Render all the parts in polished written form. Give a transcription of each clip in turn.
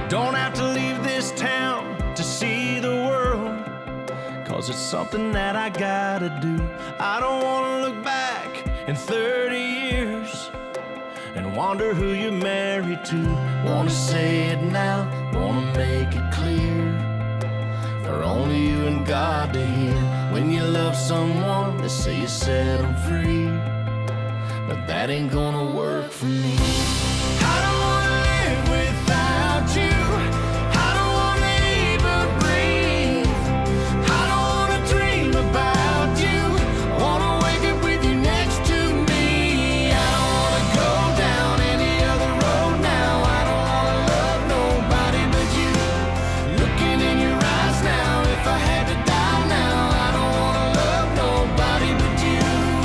Don't have to leave this town to see the world, 'cause it's something that I gotta do. I don't wanna look back in 30 years and wonder who you're married to. Wanna say it now, wanna make it clear, for only you and God to hear. When you love someone, they say you set them free, but that ain't gonna work for me. I don't wanna live without you. I don't wanna even breathe. I don't wanna dream about you. Wanna wake up with you next to me. I don't wanna go down any other road now. I don't wanna love nobody but you. Looking in your eyes now, if I had to die now, I don't wanna love nobody but you.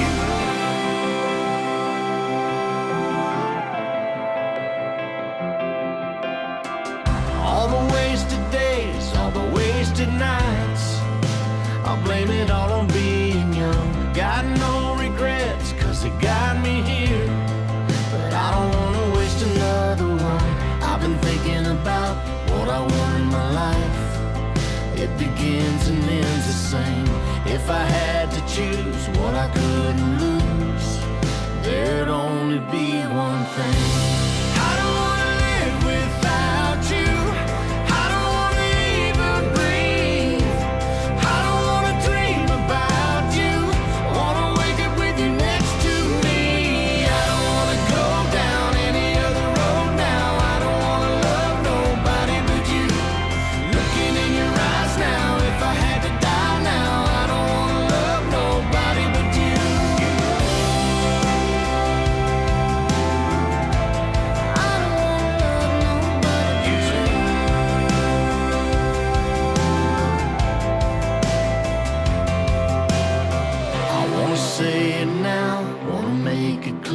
All the wasted days, all the wasted nights, I'll blame it all on being young. Got no regrets, 'cause it got me here, but I don't wanna waste another one. I've been thinking about what I want in my life. It begins and ends the same. If I had to choose what I couldn't lose, there'd only be one thing. I don't wanna live without you. I don't wanna even breathe. I don't wanna dream about you. Wanna wake up with you next to me. I don't wanna go down any other road now. I don't wanna love nobody but you. Looking in your eyes now, if I had to die now, I don't wanna love nobody but you. I don't wanna love nobody but you. I wanna say it now, wanna make it clear,